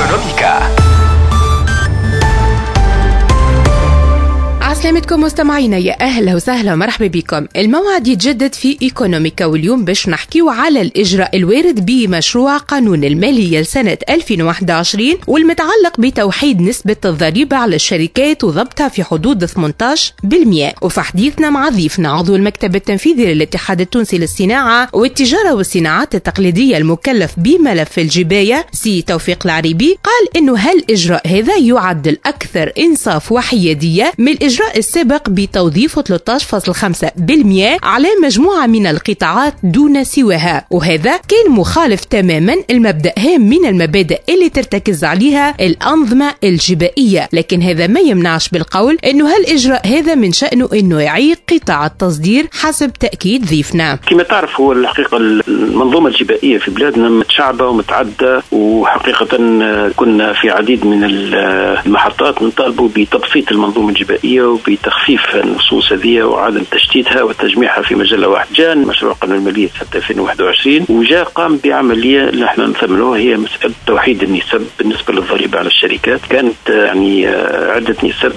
إيكونوميكا. عسلامتكم مستمعينا، يا أهلا وسهلا ومرحبا بكم. الموعد يتجدد في إيكونوميكا، واليوم باش نحكيو على الإجراء الوارد بمشروع قانون المالية لسنة 2021 والمتعلق بتوحيد نسبة الضريبة على الشركات وضبطها في حدود 18%. وفي حديثنا مع ضيفنا عضو المكتب التنفيذي للاتحاد التونسي للصناعة والتجارة والصناعات التقليدية المكلف بملف الجباية سي توفيق العريبي، قال إنه هالإجراء هذا يعد الأكثر إنصاف وحيادية من الإجراء السابق بتوظيف 13.5% على مجموعة من القطاعات دون سواها، وهذا كان مخالف تماما المبدأ هام من المبادئ اللي ترتكز عليها الأنظمة الجبائية. لكن هذا ما يمنعش بالقول إنه هالإجراء هذا من شأنه إنه يعيق قطاع التصدير حسب تأكيد ضيفنا. كما تعرف هو الحقيقة المنظومة الجبائية في بلادنا متشعبة ومتعدة، وحقيقة كنا في عديد من المحطات نطالبوا بتبسيط المنظومة الجبائية وبتخفيف النصوص هذه وعدم تشتيتها وتجميعها في مجلة واحدة. جاء مشروع قانون المالية سنة 2021 وجاء قام بعملية اللي احنا نسموها هي مسألة توحيد النسب بالنسبة للضريبة على الشركات. كانت يعني عدة نسب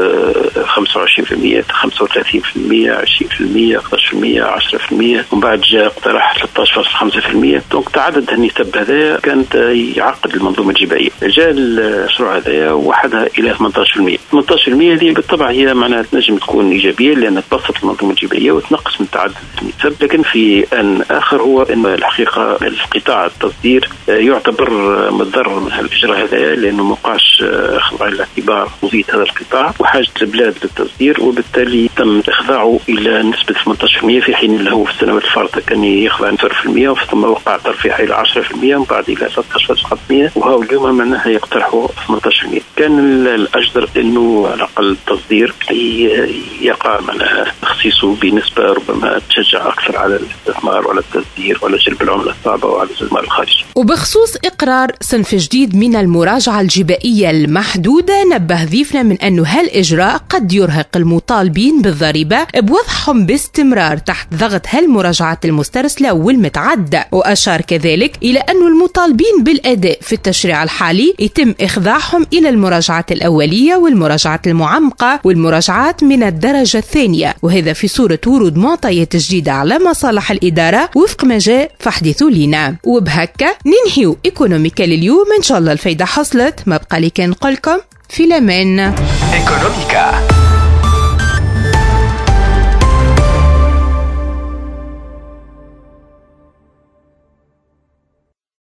25%، 35%، 20%، 11%، 10%، ومن بعد جاء اقتراح 13.5%. دونك تعدد النسب هذا كانت يعقد المنظومة الجبائية. جاء المشروع هذا وحدها إلى 18%. 18% هذه بالطبع هي معناها تنجم تكون إيجابية لأن تبسط المنظومة الجبائية وتنقص من تعدد النسب. لكن في أن آخر هو أن الحقيقة القطاع التصدير يعتبر متضرر من هالإجراء هذا، لأنه موقعش أخذ على الاعتبار وظيفة هذا القطاع وحاجة البلاد للتصدير، وبالتالي تم إخضاعه إلى نسبة 18% في حين اللي هو في السنوات الفارطة كان يخضع 0%، ثم وقع ترفيع إلى 10% ومن بعد إلى 13.5%، وهو اليوم معناها يقترحوا 18%. كان الأجدر أنه على الأقل التصدير يقع معناها تخصيصه بنسبة ربما تشجع أكثر على الاستثمار وعلى التصدير وعلى جلب العملة الصعبة وعلى الاستثمار الخارجي. وبخصوص إقرار صنف جديد من المراجعة الجبائية المحدودة، نبه ضيفنا من أنه هالإجراء قد يرهق المطالبين بالضريبة بوضعهم باستمرار تحت ضغط هالمراجعات المسترسلة والمتعدة، وأشار كذلك إلى أن المطالبين بالأداء في التشريع الحالي يتم إخضاعهم إلى المراجعات الأولية والمراجعات المعمقة والمراجعات من الدرجة الثانية، وهذا في صورة ورود معطيات جديدة على مصالح الإدارة وفق ما جاء فحدثوا لنا. وبهكا ننهيو إيكونوميكا لليوم. إن شاء الله الفايدة حصلت. ما بقى لي كان نقولكم في الأمان. إيكونوميكا.